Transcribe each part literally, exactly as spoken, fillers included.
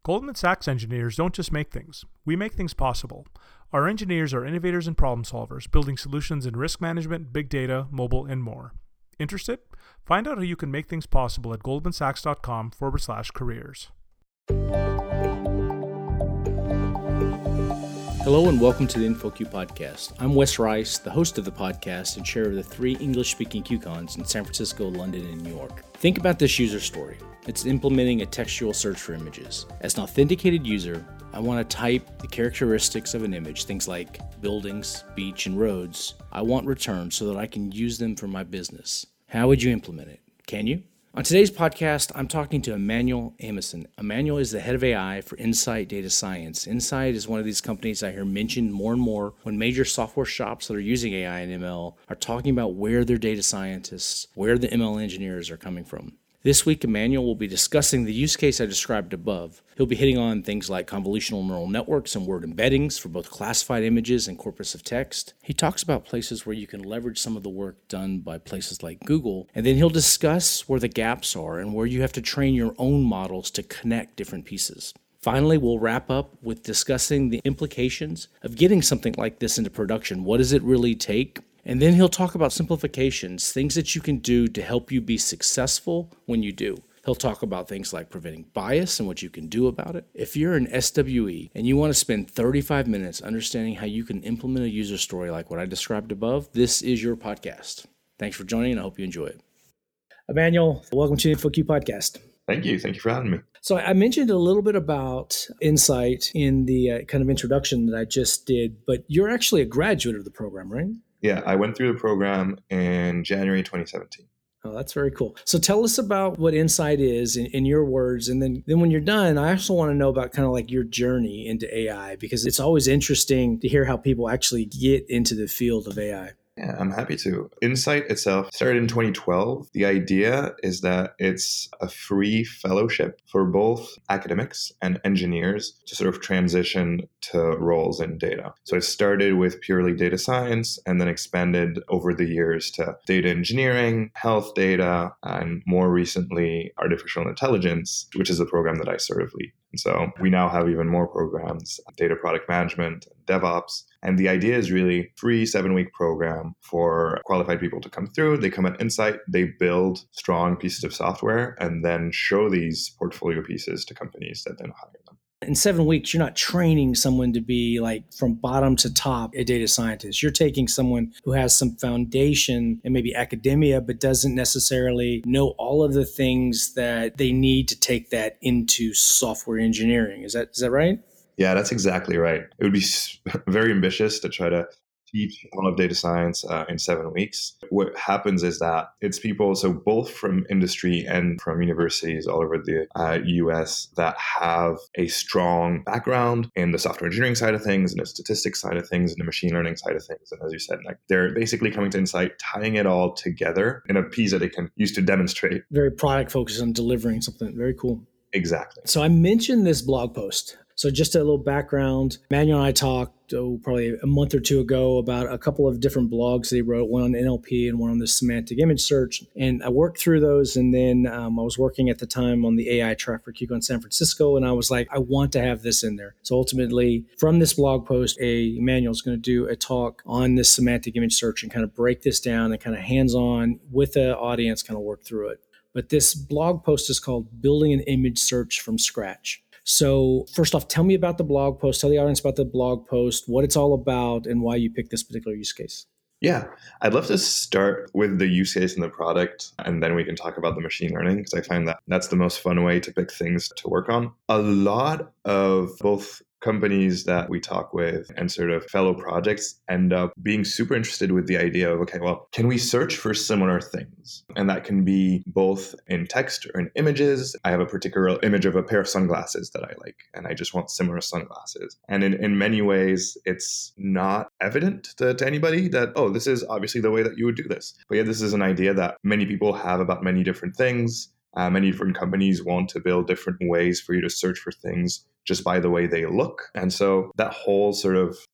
Goldman Sachs engineers don't just make things. We make things possible. Our engineers are innovators and problem solvers, building solutions in risk management, big data, mobile, and more. Interested? Find out how you can make things possible at goldmansachs.com forward slash careers. Hello and welcome to the InfoQ podcast. I'm Wes Rice, the host of the podcast and chair of the three English-speaking QCons in San Francisco, London, and New York. Think about this user story. It's implementing a textual search for images. As an authenticated user, I want to type the characteristics of an image, things like buildings, beach, and roads. I want returned so that I can use them for my business. How would you implement it? Can you? On today's podcast, I'm talking to Emmanuel Amison. Emmanuel is the head of A I for Insight Data Science. Insight is one of these companies I hear mentioned more and more when major software shops that are using A I and M L are talking about where their data scientists, where the M L engineers are coming from. This week, Emmanuel will be discussing the use case I described above. He'll be hitting on things like convolutional neural networks and word embeddings for both classified images and corpus of text. He talks about places where you can leverage some of the work done by places like Google, and then he'll discuss where the gaps are and where you have to train your own models to connect different pieces. Finally, we'll wrap up with discussing the implications of getting something like this into production. What does it really take? And then he'll talk about simplifications, things that you can do to help you be successful when you do. He'll talk about things like preventing bias and what you can do about it. If you're an S W E and you want to spend thirty-five minutes understanding how you can implement a user story like what I described above, this is your podcast. Thanks for joining, and I hope you enjoy it. Emmanuel, welcome to the InfoQ podcast. Thank you. Thank you for having me. So I mentioned a little bit about Insight in the uh, kind of introduction that I just did, but you're actually a graduate of the program, right? Yeah, I went through the program in January twenty seventeen. Oh, that's very cool. So tell us about what Insight is in, in your words. And then, then when you're done, I also want to know about kind of like your journey into A I, because it's always interesting to hear how people actually get into the field of A I. Yeah, I'm happy to. Insight itself started in twenty twelve. The idea is that it's a free fellowship for both academics and engineers to sort of transition to roles in data. So it started with purely data science and then expanded over the years to data engineering, health data, and more recently, artificial intelligence, which is a program that I sort of lead. And so we now have even more programs, data product management, DevOps. And the idea is really free seven-week program for qualified people to come through. They come at Insight, they build strong pieces of software, and then show these portfolio pieces to companies that then hire them. In seven weeks, you're not training someone to be like from bottom to top a data scientist. You're taking someone who has some foundation and maybe academia, but doesn't necessarily know all of the things that they need to take that into software engineering. Is that is that right? Yeah, that's exactly right. It would be very ambitious to try to teach all of data science uh, in seven weeks. What happens is that it's people, so both from industry and from universities all over the uh, U S that have a strong background in the software engineering side of things and the statistics side of things and the machine learning side of things. And as you said, like they're basically coming to Insight, tying it all together in a piece that they can use to demonstrate. Very product focused on delivering something. Very cool. Exactly. So I mentioned this blog post. So just a little background, Emmanuel and I talked oh, probably a month or two ago about a couple of different blogs that he wrote, one on N L P and one on the semantic image search. And I worked through those. And then um, I was working at the time on the A I track for QCon San Francisco. And I was like, I want to have this in there. So ultimately, from this blog post, a Emmanuel's going to do a talk on this semantic image search and kind of break this down and kind of hands-on with the audience, kind of work through it. But this blog post is called Building an Image Search from Scratch. So first off, tell me about the blog post. Tell the audience about the blog post, what it's all about, and why you picked this particular use case. Yeah, I'd love to start with the use case and the product, and then we can talk about the machine learning, because I find that that's the most fun way to pick things to work on. A lot of both companies that we talk with and sort of fellow projects end up being super interested with the idea of, okay, well, can we search for similar things? And that can be both in text or in images. I have a particular image of a pair of sunglasses that I like, and I just want similar sunglasses. And in, in many ways, it's not evident to, to anybody that, oh, this is obviously the way that you would do this. But yeah, this is an idea that many people have about many different things. Uh, many different companies want to build different ways for you to search for things just by the way they look. And so that whole sort of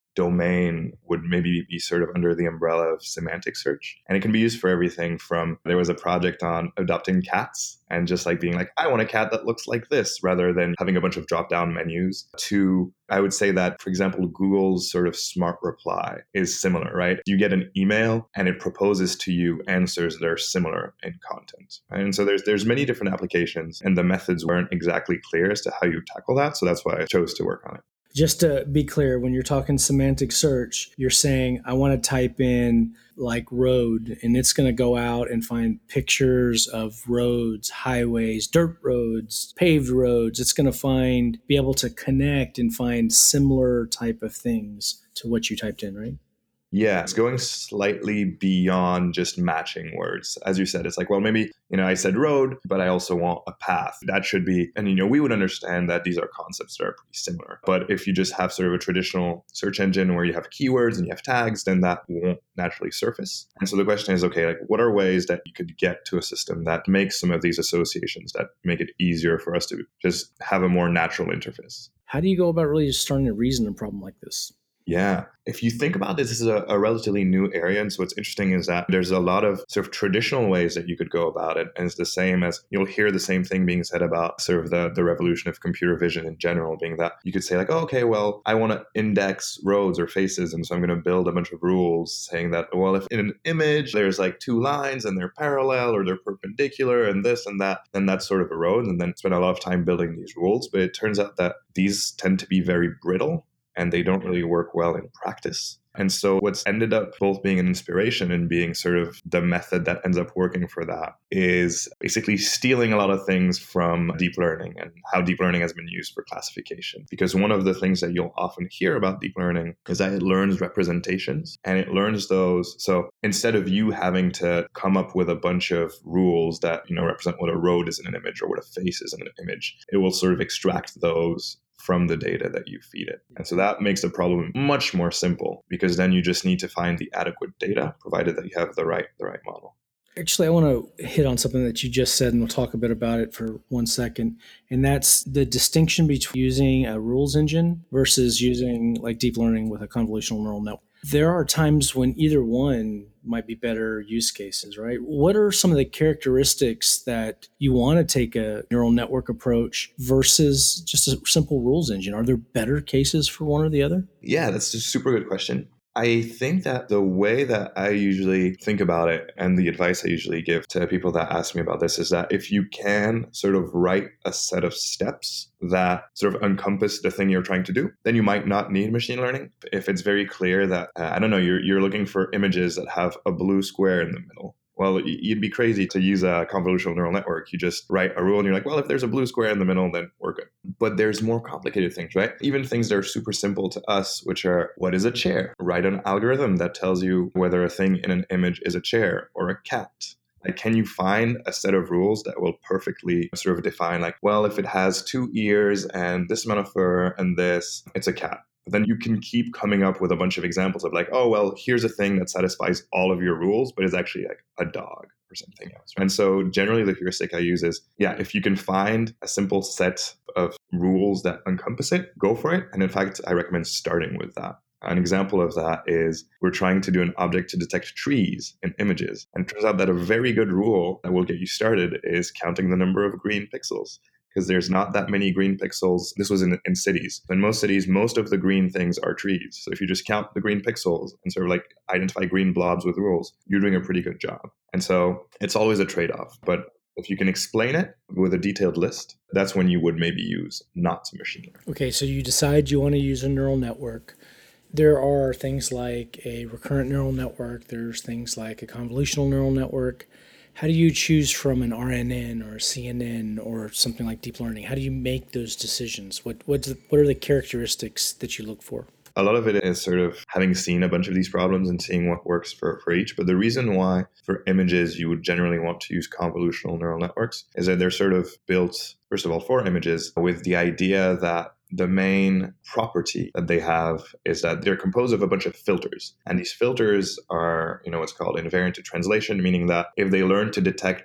domain would maybe be sort of under the umbrella of semantic search. And it can be used for everything from, there was a project on adopting cats and just like being like, I want a cat that looks like this, rather than having a bunch of drop-down menus, to, I would say that, for example, Google's sort of smart reply is similar, right? You get an email and it proposes to you answers that are similar in content. Right? And so there's there's many different applications, and the methods weren't exactly clear as to how you tackle that. So that's why I chose to work on it. Just to be clear, when you're talking semantic search, you're saying, I want to type in like road, and it's going to go out and find pictures of roads, highways, dirt roads, paved roads. It's going to find, be able to connect and find similar type of things to what you typed in, right? Yeah, it's going slightly beyond just matching words. As you said, it's like, well, maybe, you know, I said road, but I also want a path. That should be, and, you know, we would understand that these are concepts that are pretty similar. But if you just have sort of a traditional search engine where you have keywords and you have tags, then that won't naturally surface. And so the question is, okay, like what are ways that you could get to a system that makes some of these associations, that make it easier for us to just have a more natural interface? How do you go about really just starting to reason a problem like this? Yeah. If you think about this, this is a, a relatively new area. And so what's interesting is that there's a lot of sort of traditional ways that you could go about it. And it's the same as, you'll hear the same thing being said about sort of the, the revolution of computer vision in general, being that you could say like, oh, okay, well, I want to index roads or faces. And so I'm going to build a bunch of rules saying that, well, if in an image there's like two lines and they're parallel or they're perpendicular and this and that, then that's sort of a road. And then spend a lot of time building these rules. But it turns out that these tend to be very brittle, and they don't really work well in practice. And so what's ended up both being an inspiration and being sort of the method that ends up working for that is basically stealing a lot of things from deep learning and how deep learning has been used for classification. Because one of the things that you'll often hear about deep learning is that it learns representations, and it learns those. So instead of you having to come up with a bunch of rules that, you know, represent what a road is in an image or what a face is in an image, it will sort of extract those from the data that you feed it. And so that makes the problem much more simple, because then you just need to find the adequate data, provided that you have the right the right model. Actually, I want to hit on something that you just said, and we'll talk a bit about it for one second. And that's the distinction between using a rules engine versus using like deep learning with a convolutional neural network. There are times when either one might be better use cases, right? What are some of the characteristics that you want to take a neural network approach versus just a simple rules engine? Are there better cases for one or the other? Yeah, that's a super good question. I think that the way that I usually think about it, and the advice I usually give to people that ask me about this, is that if you can sort of write a set of steps that sort of encompass the thing you're trying to do, then you might not need machine learning. If it's very clear that, uh, I don't know, you're, you're looking for images that have a blue square in the middle, well, you'd be crazy to use a convolutional neural network. You just write a rule and you're like, well, if there's a blue square in the middle, then we're good. But there's more complicated things, right? Even things that are super simple to us, which are, what is a chair? Write an algorithm that tells you whether a thing in an image is a chair or a cat. Like, can you find a set of rules that will perfectly sort of define, like, well, if it has two ears and this amount of fur and this, it's a cat. But then you can keep coming up with a bunch of examples of like, oh, well, here's a thing that satisfies all of your rules, but is actually like a dog or something else. And so generally the heuristic I use is, yeah, if you can find a simple set of rules that encompass it, go for it. And in fact, I recommend starting with that. An example of that is we're trying to do an object to detect trees in images. And it turns out that a very good rule that will get you started is counting the number of green pixels, because there's not that many green pixels. This was in, in cities. In most cities, most of the green things are trees. So if you just count the green pixels and sort of like identify green blobs with rules, you're doing a pretty good job. And so it's always a trade-off. But if you can explain it with a detailed list, that's when you would maybe use not machine learning. Okay, so you decide you want to use a neural network. There are things like a recurrent neural network. There's things like a convolutional neural network. How do you choose from an R N N or a C N N or something like deep learning? How do you make those decisions? What what's the, what are the characteristics that you look for? A lot of it is sort of having seen a bunch of these problems and seeing what works for, for each. But the reason why for images you would generally want to use convolutional neural networks is that they're sort of built, first of all, for images with the idea that the main property that they have is that they're composed of a bunch of filters. And these filters are, you know, what's called invariant to translation, meaning that if they learn to detect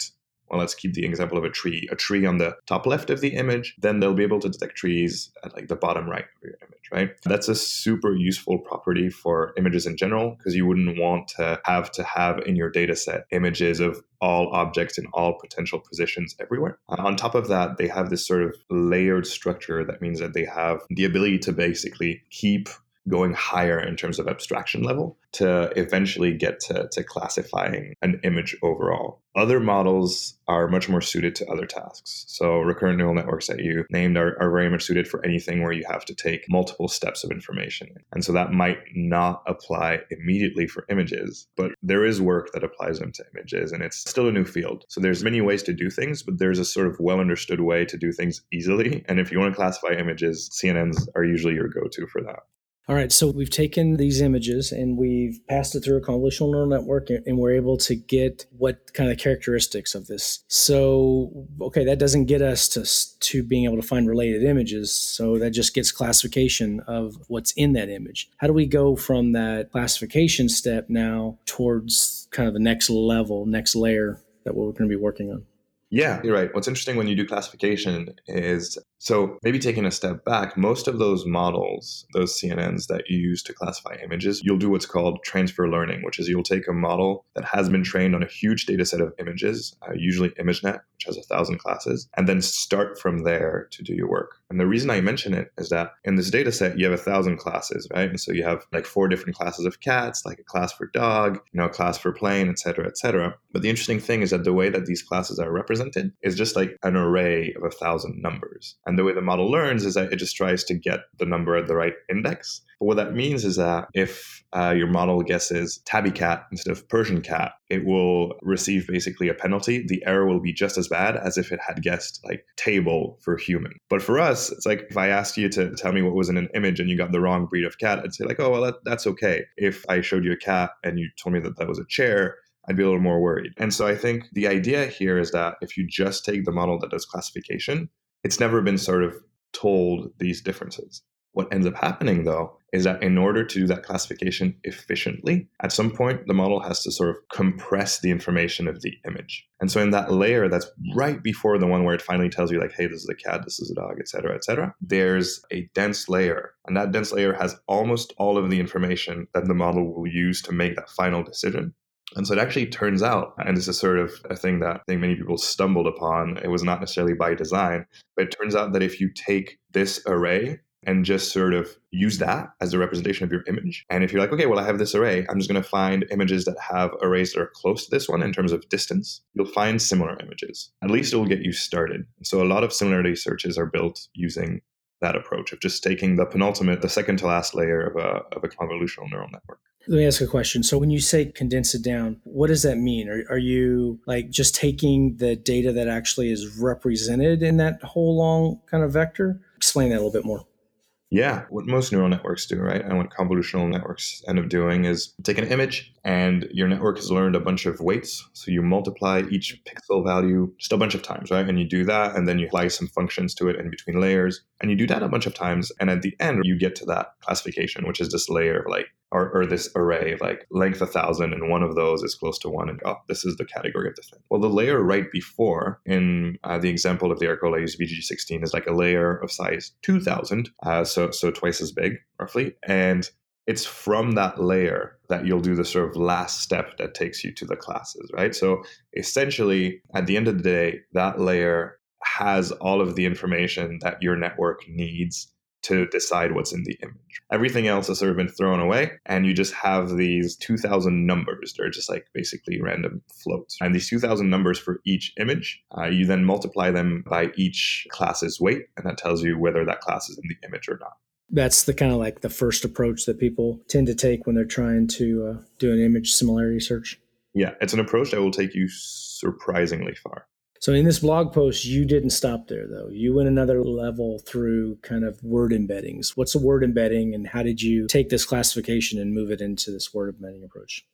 well, let's keep the example of a tree, a tree on the top left of the image, then they'll be able to detect trees at like the bottom right of your image, right? That's a super useful property for images in general, because you wouldn't want to have to have in your data set images of all objects in all potential positions everywhere. Uh, on top of that, they have this sort of layered structure that means that they have the ability to basically keep going higher in terms of abstraction level to eventually get to, to classifying an image overall. Other models are much more suited to other tasks. So recurrent neural networks that you named are, are very much suited for anything where you have to take multiple steps of information. And so that might not apply immediately for images, but there is work that applies them to images, and it's still a new field. So there's many ways to do things, but there's a sort of well understood way to do things easily. And if you want to classify images, C N Ns are usually your go-to for that. All right, so we've taken these images and we've passed it through a convolutional neural network, and we're able to get what kind of characteristics of this. So, okay, that doesn't get us to, to being able to find related images. So that just gets classification of what's in that image. How do we go from that classification step now towards kind of the next level, next layer that we're going to be working on? Yeah, you're right. What's interesting when you do classification is, so maybe taking a step back, most of those models, those C N Ns that you use to classify images, you'll do what's called transfer learning, which is you'll take a model that has been trained on a huge data set of images, uh, usually ImageNet, which has a thousand classes, and then start from there to do your work. And the reason I mention it is that in this data set, you have a thousand classes, right? And so you have like four different classes of cats, like a class for dog, you know, a class for plane, et cetera, et cetera. But the interesting thing is that the way that these classes are represented is just like an array of a thousand numbers. And the way the model learns is that it just tries to get the number at the right index. But what that means is that if uh, your model guesses tabby cat instead of Persian cat, it will receive basically a penalty. The error will be just as bad as if it had guessed like table for human. But for us, it's like if I asked you to tell me what was in an image and you got the wrong breed of cat, I'd say like, oh, well, that, that's okay. If I showed you a cat and you told me that that was a chair, I'd be a little more worried. And so I think the idea here is that if you just take the model that does classification, it's never been sort of told these differences. What ends up happening, though, is that in order to do that classification efficiently, at some point, the model has to sort of compress the information of the image. And so in that layer that's right before the one where it finally tells you like, hey, this is a cat, this is a dog, et cetera, et cetera, there's a dense layer. And that dense layer has almost all of the information that the model will use to make that final decision. And so it actually turns out, and this is sort of a thing that I think many people stumbled upon, it was not necessarily by design, but it turns out that if you take this array and just sort of use that as a representation of your image, and if you're like, okay, well, I have this array, I'm just going to find images that have arrays that are close to this one in terms of distance, you'll find similar images. At least it will get you started. So a lot of similarity searches are built using that approach of just taking the penultimate, the second to last layer of a, of a convolutional neural network. Let me ask a question. So when you say condense it down, what does that mean? Are, are you like just taking the data that actually is represented in that whole long kind of vector? Explain that a little bit more. Yeah, what most neural networks do, right? And what convolutional networks end up doing is take an image and your network has learned a bunch of weights. So you multiply each pixel value just a bunch of times, right? And you do that, and then you apply some functions to it in between layers. And you do that a bunch of times. And at the end, you get to that classification, which is this layer of like, or, or this array of like length a thousand, and one of those is close to one, and oh, this is the category of the thing. Well, the layer right before, in uh, the example of the article I use, V G sixteen, is like a layer of size two thousand, uh, so so twice as big, roughly. And it's from that layer that you'll do the sort of last step that takes you to the classes, right? So essentially, at the end of the day, that layer has all of the information that your network needs to decide what's in the image. Everything else has sort of been thrown away, and you just have these two thousand numbers. They're just like basically random floats. And these two thousand numbers for each image, uh, you then multiply them by each class's weight, and that tells you whether that class is in the image or not. That's the kind of like the first approach that people tend to take when they're trying to uh, do an image similarity search. Yeah, it's an approach that will take you surprisingly far. So in this blog post, you didn't stop there, though. You went another level through kind of word embeddings. What's a word embedding, and how did you take this classification and move it into this word embedding approach?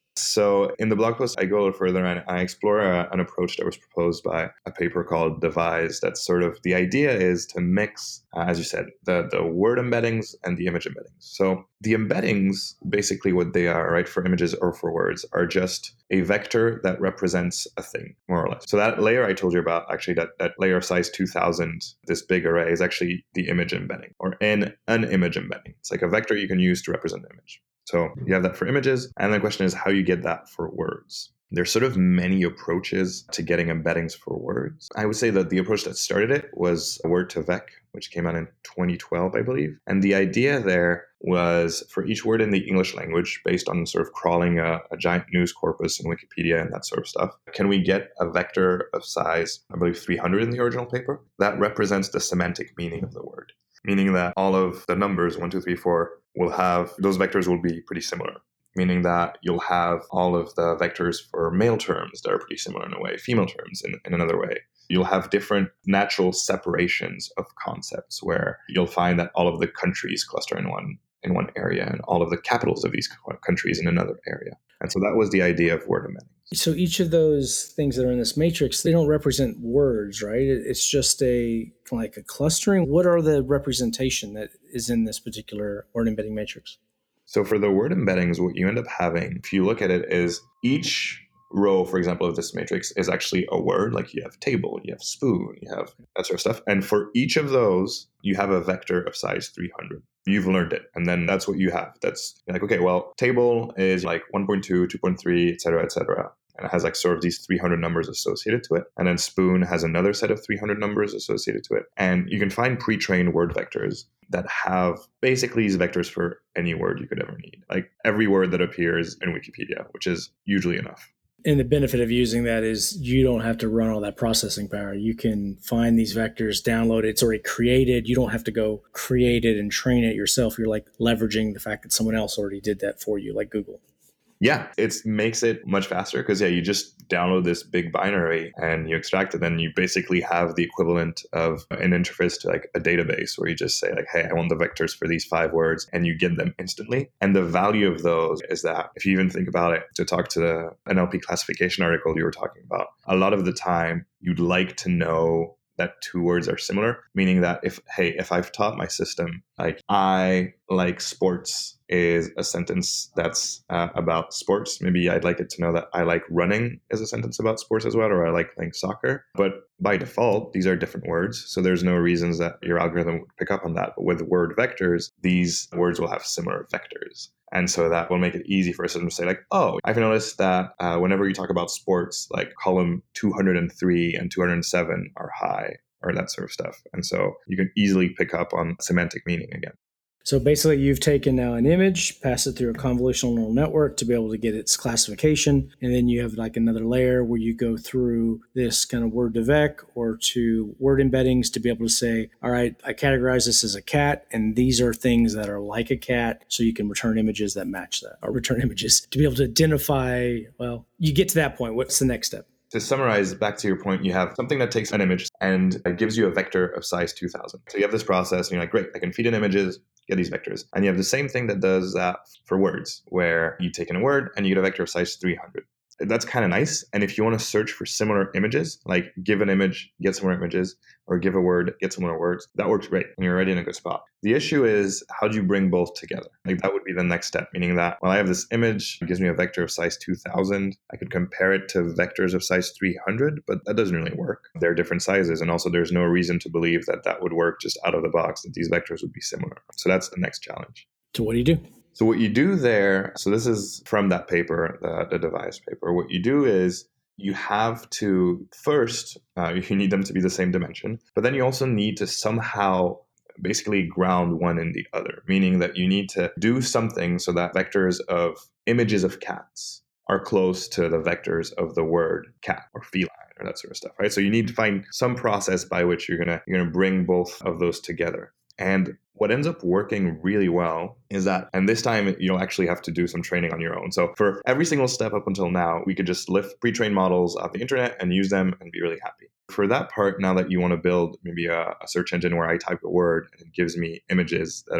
So in the blog post, I go a little further and I explore a, an approach that was proposed by a paper called Devise. That's sort of the idea is to mix, uh, as you said, the, the word embeddings and the image embeddings. So the embeddings, basically what they are, right, for images or for words, are just a vector that represents a thing, more or less. So that layer I told you about, actually, that, that layer of size two thousand, this big array, is actually the image embedding or an, an image embedding. It's like a vector you can use to represent an image. So you have that for images. And the question is how you get that for words. There's sort of many approaches to getting embeddings for words. I would say that the approach that started it was Word to Vec, which came out in twenty twelve, I believe. And the idea there was for each word in the English language, based on sort of crawling a, a giant news corpus in Wikipedia and that sort of stuff, can we get a vector of size, I believe three hundred in the original paper, that represents the semantic meaning of the word? Meaning that all of the numbers, one, two, three, four, will have, those vectors will be pretty similar. Meaning that you'll have all of the vectors for male terms that are pretty similar in a way, female terms in, in another way. You'll have different natural separations of concepts where you'll find that all of the countries cluster in one in one area and all of the capitals of these countries in another area. And so that was the idea of word embedding. So each of those things that are in this matrix, they don't represent words, right? It's just a like a clustering. What are the representation that is in this particular word embedding matrix? So for the word embeddings, what you end up having, if you look at it, is each row, for example, of this matrix is actually a word. Like you have table, you have spoon, you have that sort of stuff. And for each of those, you have a vector of size three hundred. You've learned it. And then that's what you have. That's like, okay, well, table is like one point two, two point three, et cetera, et cetera. And it has like sort of these three hundred numbers associated to it. And then spoon has another set of three hundred numbers associated to it. And you can find pre-trained word vectors that have basically these vectors for any word you could ever need. Like every word that appears in Wikipedia, which is usually enough. And the benefit of using that is you don't have to run all that processing power. You can find these vectors, download it. It's already created. You don't have to go create it and train it yourself. You're like leveraging the fact that someone else already did that for you, like Google. Yeah, it makes it much faster because, yeah, you just download this big binary and you extract it. Then you basically have the equivalent of an interface to like a database where you just say like, hey, I want the vectors for these five words, and you get them instantly. And the value of those is that if you even think about it, to talk to the N L P classification article you were talking about, a lot of the time you'd like to know that two words are similar, meaning that if, hey, if I've taught my system, like I like sports is a sentence that's uh, about sports. Maybe I'd like it to know that I like running is a sentence about sports as well, or I like playing soccer. But by default, these are different words. So there's no reasons that your algorithm would pick up on that. But with word vectors, these words will have similar vectors. And so that will make it easy for a system to say like, oh, I've noticed that uh, whenever you talk about sports, like column two hundred three and two hundred seven are high, or that sort of stuff. And so you can easily pick up on semantic meaning again. So basically, you've taken now an image, passed it through a convolutional neural network to be able to get its classification. And then you have like another layer where you go through this kind of word to vec or to word embeddings to be able to say, all right, I categorize this as a cat, and these are things that are like a cat. So you can return images that match that, or return images to be able to identify, well, you get to that point. What's the next step? To summarize, back to your point, you have something that takes an image and it gives you a vector of size two thousand. So you have this process and you're like, great, I can feed in images, get these vectors. And you have the same thing that does that for words, where you take in a word and you get a vector of size three hundred. That's kind of nice. And if you want to search for similar images, like give an image, get similar images, or give a word, get similar words, that works great. And you're already in a good spot. The issue is, how do you bring both together? Like that would be the next step, meaning that, well, I have this image, it gives me a vector of size two thousand. I could compare it to vectors of size three hundred, but that doesn't really work. They're different sizes. And also there's no reason to believe that that would work just out of the box, that these vectors would be similar. So that's the next challenge. So what do you do? So what you do there, so this is from that paper, the, the Devise paper. What you do is you have to first, uh, you need them to be the same dimension, but then you also need to somehow basically ground one in the other, meaning that you need to do something so that vectors of images of cats are close to the vectors of the word cat or feline or that sort of stuff, right? So you need to find some process by which you're gonna you're gonna bring both of those together. And what ends up working really well is that, and this time you'll actually have to do some training on your own. So for every single step up until now, we could just lift pre-trained models off the internet and use them and be really happy. For that part, now that you want to build maybe a, a search engine where I type a word and it gives me images that are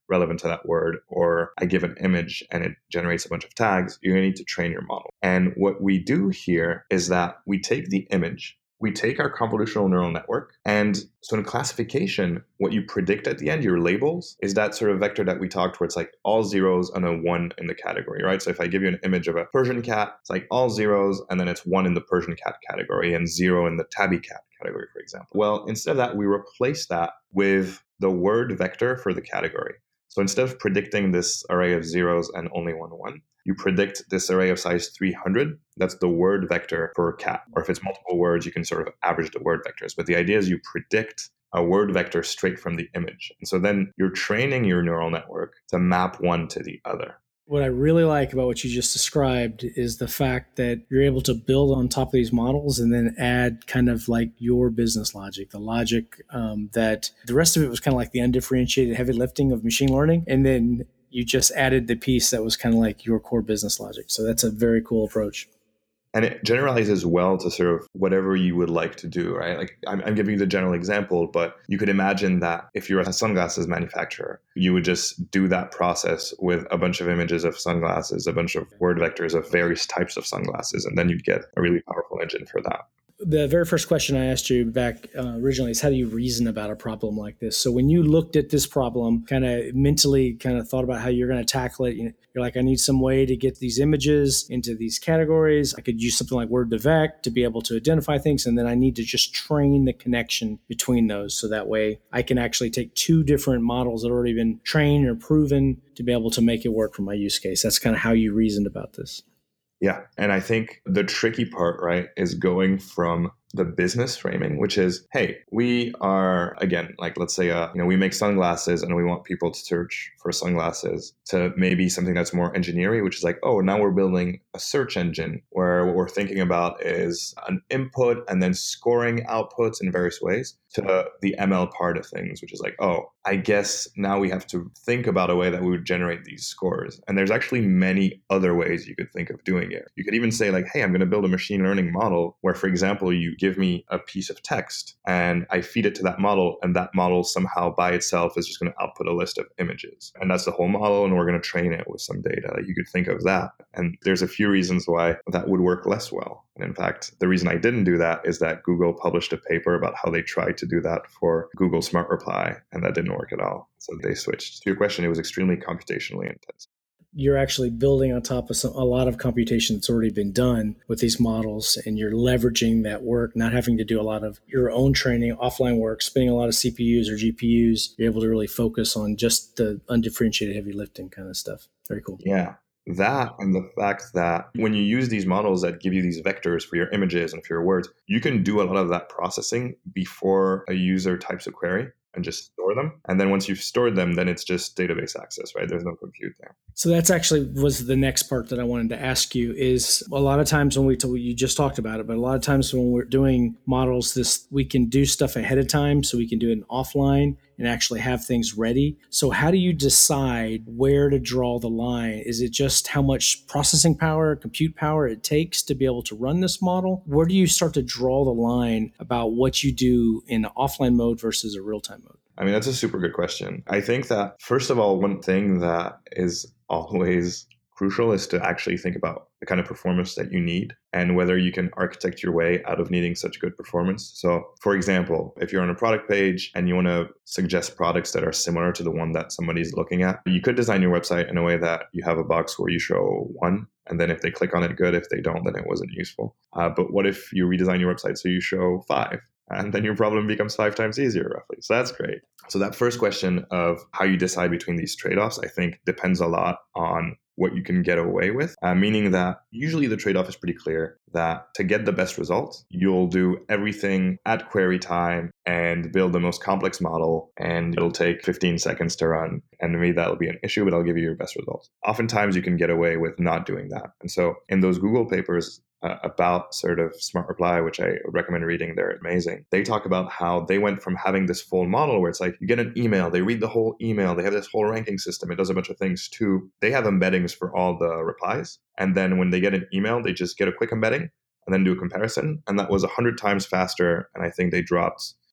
relevant to that word, or I give an image and it generates a bunch of tags, you're going to need to train your model. And what we do here is that we take the image, we take our convolutional neural network, and so in classification, what you predict at the end, your labels, is that sort of vector that we talked where it's like all zeros and a one in the category, right? So if I give you an image of a Persian cat, it's like all zeros and then it's one in the Persian cat category and zero in the tabby cat category, for example. Well, instead of that, we replace that with the word vector for the category. So instead of predicting this array of zeros and only one one, you predict this array of size three hundred. That's the word vector for cat. Or if it's multiple words, you can sort of average the word vectors. But the idea is you predict a word vector straight from the image. And so then you're training your neural network to map one to the other. What I really like about what you just described is the fact that you're able to build on top of these models and then add kind of like your business logic, the logic um, that the rest of it was kind of like the undifferentiated heavy lifting of machine learning. And then you just added the piece that was kind of like your core business logic. So that's a very cool approach. And it generalizes well to sort of whatever you would like to do, right? Like I'm, I'm giving you the general example, but you could imagine that if you're a sunglasses manufacturer, you would just do that process with a bunch of images of sunglasses, a bunch of word vectors of various types of sunglasses, and then you'd get a really powerful engine for that. The very first question I asked you back uh, originally is how do you reason about a problem like this? So when you looked at this problem, kind of mentally kind of thought about how you're going to tackle it, you're like, I need some way to get these images into these categories. I could use something like Word2Vec to be able to identify things. And then I need to just train the connection between those. So that way I can actually take two different models that have already been trained or proven to be able to make it work for my use case. That's kind of how you reasoned about this. Yeah. And I think the tricky part, right, is going from the business framing, which is, hey, we are, again, like, let's say, uh, you know, we make sunglasses and we want people to search for sunglasses, to maybe something that's more engineering, which is like, oh, now we're building a search engine where what we're thinking about is an input and then scoring outputs in various ways, to the M L part of things, which is like, oh, I guess now we have to think about a way that we would generate these scores. And there's actually many other ways you could think of doing it. You could even say like, hey, I'm going to build a machine learning model where, for example, you give me a piece of text and I feed it to that model, and that model somehow by itself is just going to output a list of images. And that's the whole model, and we're going to train it with some data. You could think of that. And there's a few reasons why that would work less well. And in fact, the reason I didn't do that is that Google published a paper about how they tried to do that for Google Smart Reply, and that didn't work at all. So they switched. To your question, it was extremely computationally intense. You're actually building on top of some, a lot of computation that's already been done with these models, and you're leveraging that work, not having to do a lot of your own training, offline work, spending a lot of C P Us or G P Us. You're able to really focus on just the undifferentiated heavy lifting kind of stuff. Very cool. Yeah. That and the fact that when you use these models that give you these vectors for your images and for your words, you can do a lot of that processing before a user types a query and just store them. And then once you've stored them, then it's just database access, right? There's no compute there. So that's actually was the next part that I wanted to ask you is a lot of times when we, t- you just talked about it, but a lot of times when we're doing models, this we can do stuff ahead of time. So we can do it offline and actually have things ready. So how do you decide where to draw the line? Is it just how much processing power, compute power it takes to be able to run this model? Where do you start to draw the line about what you do in offline mode versus a real-time mode? I mean, that's a super good question. I think that, first of all, one thing that is always crucial is to actually think about the kind of performance that you need and whether you can architect your way out of needing such good performance. So, for example, if you're on a product page and you want to suggest products that are similar to the one that somebody's looking at, you could design your website in a way that you have a box where you show one, and then if they click on it, good. If they don't, then it wasn't useful. Uh, but what if you redesign your website so you show five? And then your problem becomes five times easier, roughly. So that's great. So that first question of how you decide between these trade-offs, I think, depends a lot on what you can get away with, uh, meaning that usually the trade-off is pretty clear that to get the best results, you'll do everything at query time and build the most complex model, and it'll take fifteen seconds to run. And maybe that'll be an issue, but I'll give you your best results. Oftentimes you can get away with not doing that. And so in those Google papers, Uh, about sort of Smart Reply, which I recommend reading, they're amazing. They talk about how they went from having this full model where it's like you get an email, they read the whole email, they have this whole ranking system, it does a bunch of things, to they have embeddings for all the replies. And then when they get an email, they just get a quick embedding and then do a comparison. And that was one hundred times faster. And I think they dropped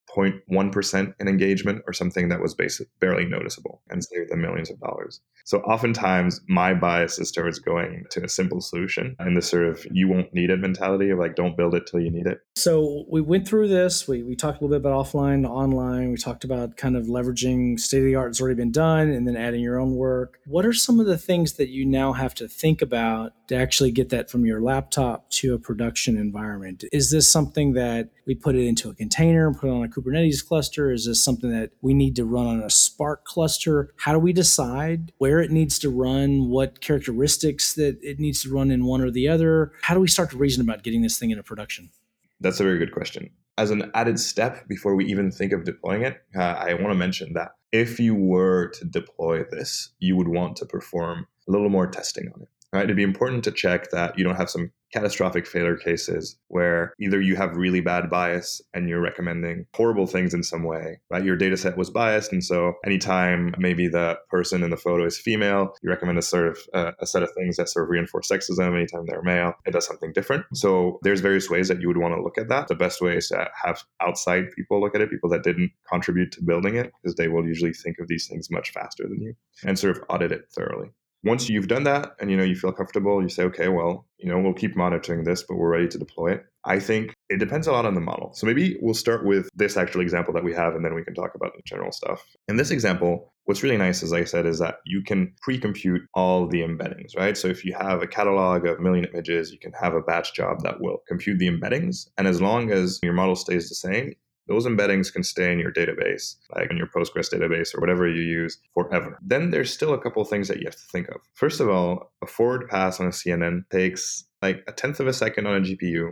zero point one percent in engagement or something that was basic, barely noticeable and saved them millions of dollars. So oftentimes my bias is towards going to a simple solution and the sort of you won't need it mentality of like, don't build it till you need it. So we went through this. We, we talked a little bit about offline to online. We talked about kind of leveraging state of the art that's already been done and then adding your own work. What are some of the things that you now have to think about to actually get that from your laptop to a production environment? Is this something that we put it into a container and put it on a Kubernetes cluster? Is this something that we need to run on a Spark cluster? How do we decide where it needs to run, what characteristics that it needs to run in one or the other? How do we start to reason about getting this thing into production? That's a very good question. As an added step before we even think of deploying it, uh, I want to mention that if you were to deploy this, you would want to perform a little more testing on it. Right? It'd be important to check that you don't have some catastrophic failure cases where either you have really bad bias and you're recommending horrible things in some way, right? Your data set was biased. And so anytime maybe the person in the photo is female, you recommend a sort of uh, a set of things that sort of reinforce sexism. Anytime they're male, it does something different. So there's various ways that you would want to look at that. The best way is to have outside people look at it, people that didn't contribute to building it, because they will usually think of these things much faster than you, and sort of audit it thoroughly. Once you've done that and, you know, you feel comfortable, you say, okay, well, you know, we'll keep monitoring this, but we're ready to deploy it. I think it depends a lot on the model. So maybe we'll start with this actual example that we have, and then we can talk about the general stuff. In this example, what's really nice, as I said, is that you can pre-compute all the embeddings, right? So if you have a catalog of a million images, you can have a batch job that will compute the embeddings. And as long as your model stays the same, those embeddings can stay in your database, like in your Postgres database or whatever you use, forever. Then there's still a couple of things that you have to think of. First of all, a forward pass on a C N N takes like a tenth of a second on a G P U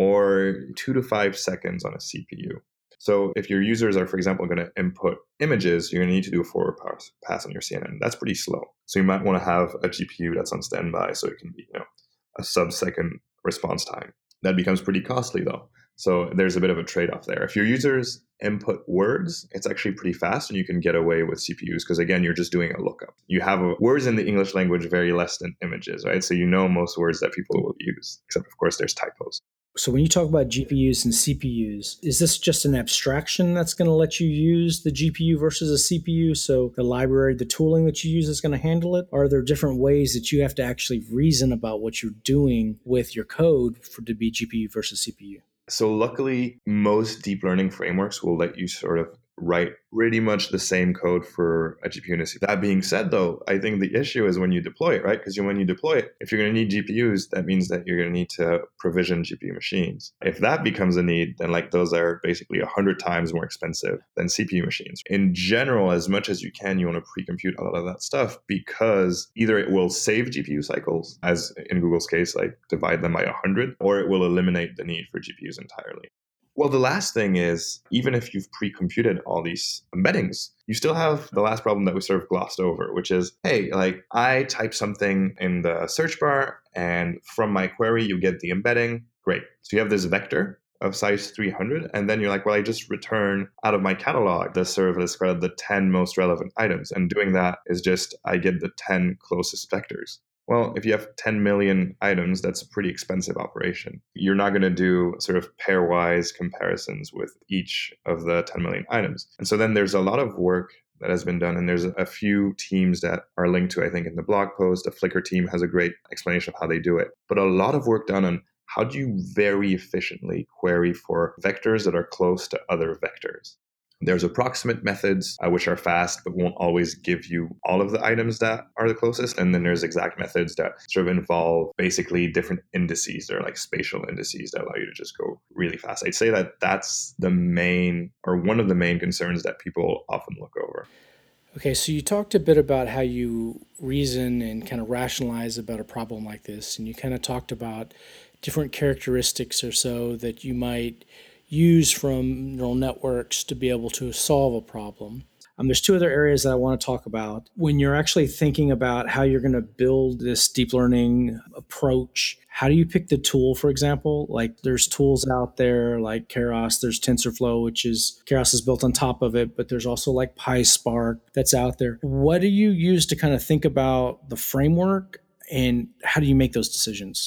or two to five seconds on a C P U. So if your users are, for example, going to input images, you're going to need to do a forward pass, pass on your C N N. That's pretty slow. So you might want to have a G P U that's on standby so it can be, you know, a sub-second response time. That becomes pretty costly though. So there's a bit of a trade-off there. If your users input words, it's actually pretty fast and you can get away with C P Us because, again, you're just doing a lookup. You have a, words in the English language vary less than images, right? So you know most words that people will use, except, of course, there's typos. So when you talk about G P Us and C P Us, is this just an abstraction that's going to let you use the G P U versus a C P U? So the library, the tooling that you use is going to handle it? Or are there different ways that you have to actually reason about what you're doing with your code for to be G P U versus C P U? So luckily, most deep learning frameworks will let you sort of write pretty much the same code for a G P U and a C P U. That being said, though, I think the issue is when you deploy it, right? Because when you deploy it, if you're going to need G P Us, that means that you're going to need to provision G P U machines. If that becomes a need, then like those are basically one hundred times more expensive than C P U machines. In general, as much as you can, you want to pre-compute a lot of that stuff because either it will save G P U cycles, as in Google's case, like divide them by one hundred, or it will eliminate the need for G P Us entirely. Well, the last thing is, even if you've pre-computed all these embeddings, you still have the last problem that we sort of glossed over, which is, hey, like I type something in the search bar and from my query, you get the embedding. Great. So you have this vector of size three hundred. And then you're like, well, I just return out of my catalog the sort of, let's call it the ten most relevant items. And doing that is just, I get the ten closest vectors. Well, if you have ten million items, that's a pretty expensive operation. You're not going to do sort of pairwise comparisons with each of the ten million items. And so then there's a lot of work that has been done. And there's a few teams that are linked to, I think, in the blog post. The Flickr team has a great explanation of how they do it. But a lot of work done on how do you very efficiently query for vectors that are close to other vectors. There's approximate methods, uh, which are fast, but won't always give you all of the items that are the closest. And then there's exact methods that sort of involve basically different indices. They're like spatial indices that allow you to just go really fast. I'd say that that's the main or one of the main concerns that people often look over. Okay, so you talked a bit about how you reason and kind of rationalize about a problem like this. And you kind of talked about different characteristics or so that you might use from neural networks to be able to solve a problem. Um, there's two other areas that I want to talk about. When you're actually thinking about how you're going to build this deep learning approach, how do you pick the tool, for example? Like there's tools out there like Keras, there's TensorFlow, which is, Keras is built on top of it, but there's also like PySpark that's out there. What do you use to kind of think about the framework and how do you make those decisions?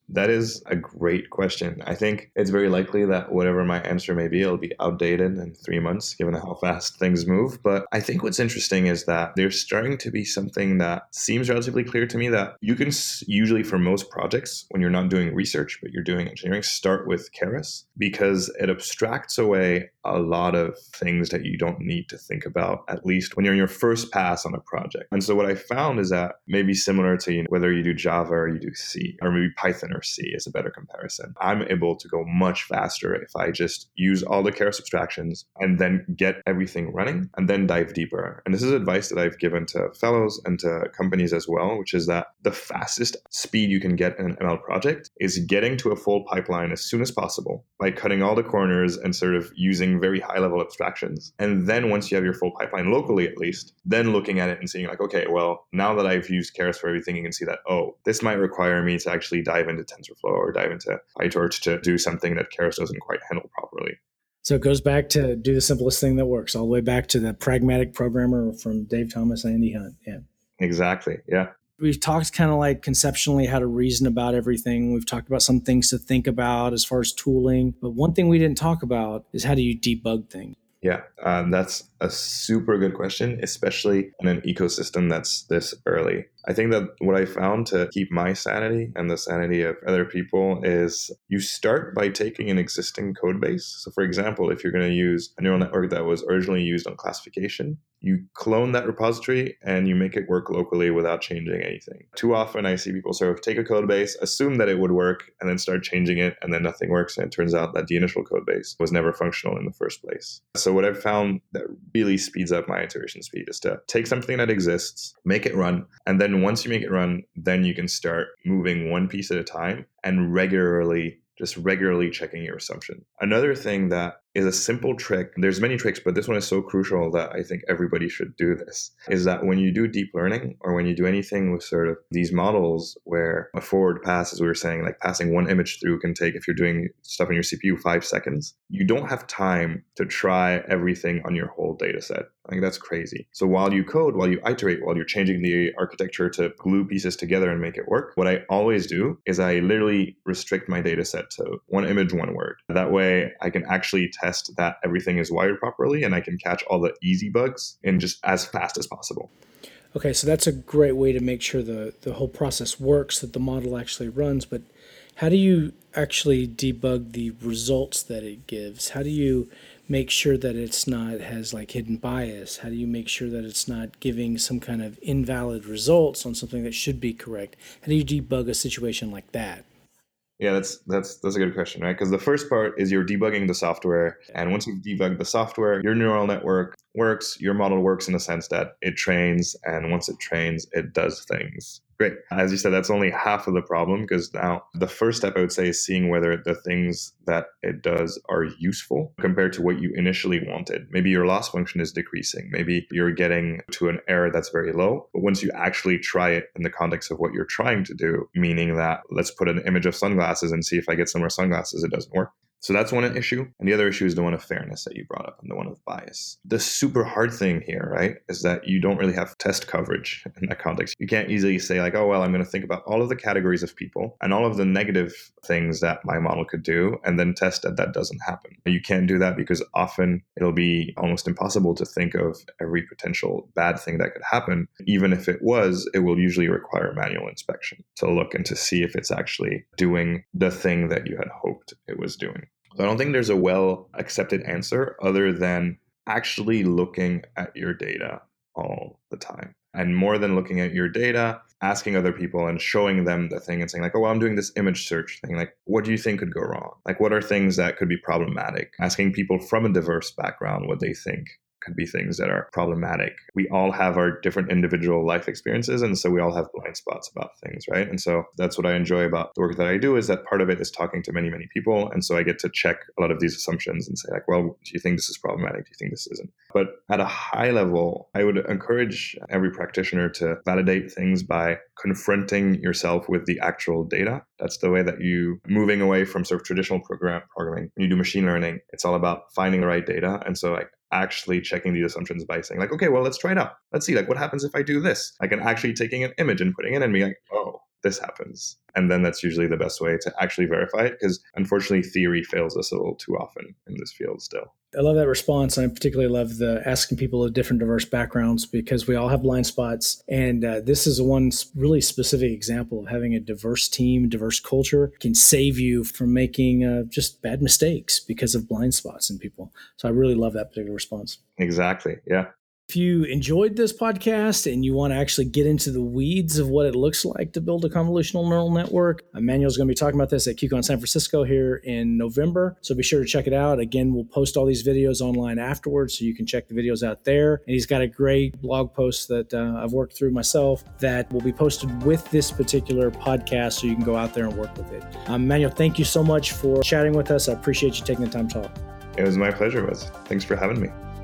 That is a great question. I think it's very likely that whatever my answer may be, it'll be outdated in three months, given how fast things move. But I think what's interesting is that there's starting to be something that seems relatively clear to me that you can usually, for most projects, when you're not doing research, but you're doing engineering, start with Keras because it abstracts away a lot of things that you don't need to think about, at least when you're in your first pass on a project. And so what I found is that maybe similar to, you know, whether you do Java or you do C, or maybe Python or C is a better comparison. I'm able to go much faster if I just use all the Keras abstractions and then get everything running and then dive deeper. And this is advice that I've given to fellows and to companies as well, which is that the fastest speed you can get in an M L project is getting to a full pipeline as soon as possible by cutting all the corners and sort of using very high level abstractions. And then once you have your full pipeline locally, at least, then looking at it and seeing like, okay, well, now that I've used Keras for everything, you can see that, oh, this might require me to actually dive into TensorFlow or dive into PyTorch to do something that Keras doesn't quite handle properly. So it goes back to do the simplest thing that works, all the way back to the pragmatic programmer from Dave Thomas and Andy Hunt. Yeah, exactly. Yeah. We've talked kind of like conceptually how to reason about everything. We've talked about some things to think about as far as tooling. But one thing we didn't talk about is how do you debug things? Yeah, um, that's a super good question, especially in an ecosystem that's this early. I think that what I found to keep my sanity and the sanity of other people is you start by taking an existing code base. So for example, if you're going to use a neural network that was originally used on classification, you clone that repository and you make it work locally without changing anything. Too often I see people sort of take a code base, assume that it would work, and then start changing it, and then nothing works. And it turns out that the initial code base was never functional in the first place. So what I've found that really speeds up my iteration speed is to take something that exists, make it run, and then once you make it run, then you can start moving one piece at a time and regularly, just regularly checking your assumption. Another thing that is a simple trick, there's many tricks, but this one is so crucial that I think everybody should do this, is that when you do deep learning or when you do anything with sort of these models where a forward pass, as we were saying, like passing one image through can take, if you're doing stuff on your C P U, five seconds, you don't have time to try everything on your whole data set. I think that's crazy. So while you code, while you iterate, while you're changing the architecture to glue pieces together and make it work, what I always do is I literally restrict my data set to one image, one word. That way I can actually test that everything is wired properly and I can catch all the easy bugs in just as fast as possible. Okay, so that's a great way to make sure the, the whole process works, that the model actually runs. But how do you actually debug the results that it gives? How do you make sure that it's not has like hidden bias? How do you make sure that it's not giving some kind of invalid results on something that should be correct? How do you debug a situation like that? Yeah, that's that's that's a good question, right? Because the first part is you're debugging the software, and once you've debugged the software, your neural network works, your model works in the sense that it trains, and once it trains, it does things. Great. As you said, that's only half of the problem, because now the first step I would say is seeing whether the things that it does are useful compared to what you initially wanted. Maybe your loss function is decreasing. Maybe you're getting to an error that's very low. But once you actually try it in the context of what you're trying to do, meaning that let's put an image of sunglasses and see if I get some more sunglasses, it doesn't work. So that's one issue. And the other issue is the one of fairness that you brought up and the one of bias. The super hard thing here, right, is that you don't really have test coverage in that context. You can't easily say like, oh, well, I'm going to think about all of the categories of people and all of the negative things that my model could do and then test that that doesn't happen. You can't do that because often it'll be almost impossible to think of every potential bad thing that could happen. Even if it was, it will usually require manual inspection to look and to see if it's actually doing the thing that you had hoped it was doing. So I don't think there's a well accepted answer other than actually looking at your data all the time. And more than looking at your data, asking other people and showing them the thing and saying like, oh, well, I'm doing this image search thing. Like, what do you think could go wrong? Like, what are things that could be problematic? Asking people from a diverse background what they think could be things that are problematic. We all have our different individual life experiences, and so we all have blind spots about things, right? And so that's what I enjoy about the work that I do, is that part of it is talking to many, many people. And so I get to check a lot of these assumptions and say like, well, do you think this is problematic? Do you think this isn't? But at a high level, I would encourage every practitioner to validate things by confronting yourself with the actual data. That's the way that you, moving away from sort of traditional program programming, when you do machine learning, it's all about finding the right data. And so like actually checking these assumptions by saying like, okay, well, let's try it out. Let's see, like, what happens if I do this? Like, and actually taking an image and putting it in and being like, oh, this happens. And then that's usually the best way to actually verify it, because unfortunately theory fails us a little too often in this field still. I love that response. And I particularly love the asking people of different diverse backgrounds, because we all have blind spots. And uh, this is one really specific example of having a diverse team, diverse culture can save you from making uh, just bad mistakes because of blind spots in people. So I really love that particular response. Exactly. Yeah. If you enjoyed this podcast and you want to actually get into the weeds of what it looks like to build a convolutional neural network, Emmanuel's going to be talking about this at KubeCon San Francisco here in November. So be sure to check it out. Again, we'll post all these videos online afterwards, so you can check the videos out there. And he's got a great blog post that uh, I've worked through myself that will be posted with this particular podcast, so you can go out there and work with it. Um, Emmanuel, thank you so much for chatting with us. I appreciate you taking the time to talk. It was my pleasure, Wes. Thanks for having me.